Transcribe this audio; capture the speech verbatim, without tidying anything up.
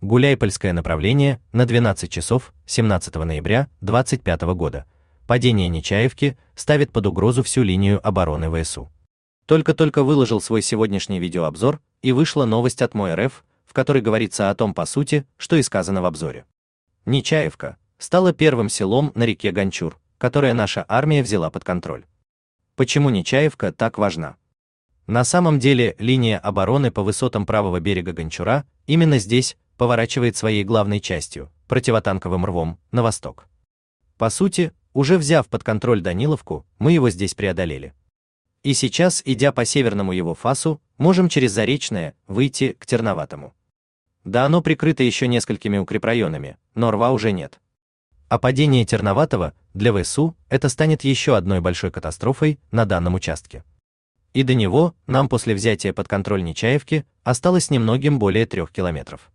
Гуляйпольское направление на двенадцать часов семнадцатого ноября двадцать пятого года. Падение Нечаевки ставит под угрозу всю линию обороны ВСУ. Только-только выложил свой сегодняшний видеообзор, и вышла новость от МО-РФ, в которой говорится о том, по сути, что и сказано в обзоре. Нечаевка стала первым селом на реке Гончур, которое наша армия взяла под контроль. Почему Нечаевка так важна? На самом деле, линия обороны по высотам правого берега Гончура именно здесь поворачивает своей главной частью, противотанковым рвом, на восток. По сути, уже взяв под контроль Даниловку, мы его здесь преодолели. И сейчас, идя по северному его фасу, можем через Заречное выйти к Терноватому. Да, оно прикрыто еще несколькими укрепрайонами, но рва уже нет. А падение Терноватого для ВСУ это станет еще одной большой катастрофой на данном участке. И до него нам после взятия под контроль Нечаевки осталось немногим более трех километров.